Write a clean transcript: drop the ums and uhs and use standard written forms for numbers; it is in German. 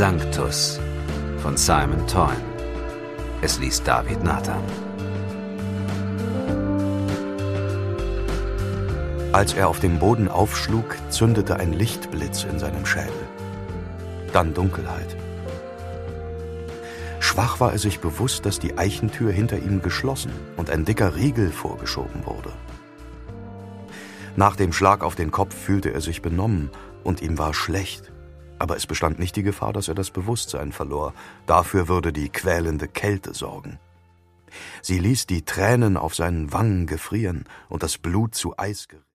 Sanctus von Simon Toyne. Es liest David Nathan. Als er auf dem Boden aufschlug, zündete ein Lichtblitz in seinem Schädel. Dann Dunkelheit. Schwach war er sich bewusst, dass die Eichentür hinter ihm geschlossen und ein dicker Riegel vorgeschoben wurde. Nach dem Schlag auf den Kopf fühlte er sich benommen und ihm war schlecht. Aber es bestand nicht die Gefahr, dass er das Bewusstsein verlor. Dafür würde die quälende Kälte sorgen. Sie ließ die Tränen auf seinen Wangen gefrieren und das Blut zu Eis gerieten.